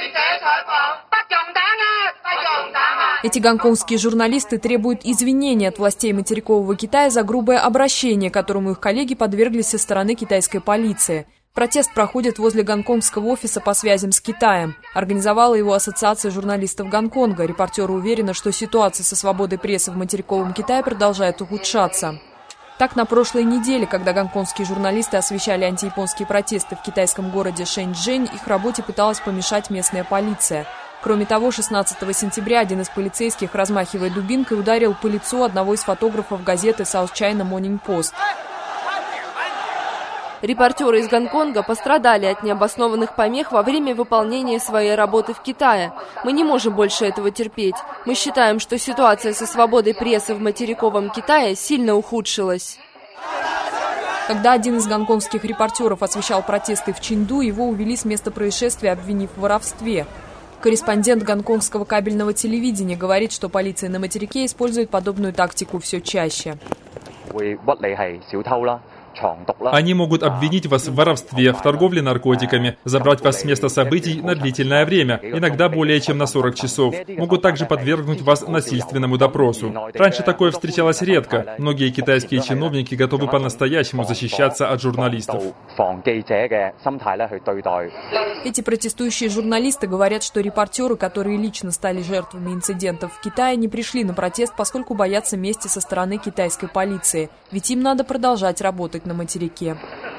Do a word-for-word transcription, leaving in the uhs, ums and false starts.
Эти гонконгские журналисты требуют извинений от властей материкового Китая за грубое обращение, которому их коллеги подверглись со стороны китайской полиции. Протест проходит возле гонконгского офиса по связям с Китаем. Организовала его Ассоциация журналистов Гонконга. Репортеры уверены, что ситуация со свободой прессы в материковом Китае продолжает ухудшаться. Так, на прошлой неделе, когда гонконгские журналисты освещали антияпонские протесты в китайском городе Шэньчжэнь, их работе пыталась помешать местная полиция. Кроме того, шестнадцатого сентября один из полицейских, размахивая дубинкой, ударил по лицу одного из фотографов газеты South China Morning Post. Репортеры из Гонконга пострадали от необоснованных помех во время выполнения своей работы в Китае. Мы не можем больше этого терпеть. Мы считаем, что ситуация со свободой прессы в материковом Китае сильно ухудшилась. Когда один из гонконгских репортеров освещал протесты в Чинду, его увели с места происшествия, обвинив в воровстве. Корреспондент гонконгского кабельного телевидения говорит, что полиция на материке использует подобную тактику все чаще. Они могут обвинить вас в воровстве, в торговле наркотиками, забрать вас с места событий на длительное время, иногда более чем на сорок часов. Могут также подвергнуть вас насильственному допросу. Раньше такое встречалось редко. Многие китайские чиновники готовы по-настоящему защищаться от журналистов. Эти протестующие журналисты говорят, что репортеры, которые лично стали жертвами инцидентов в Китае, не пришли на протест, поскольку боятся мести со стороны китайской полиции. Ведь им надо продолжать работать на материке.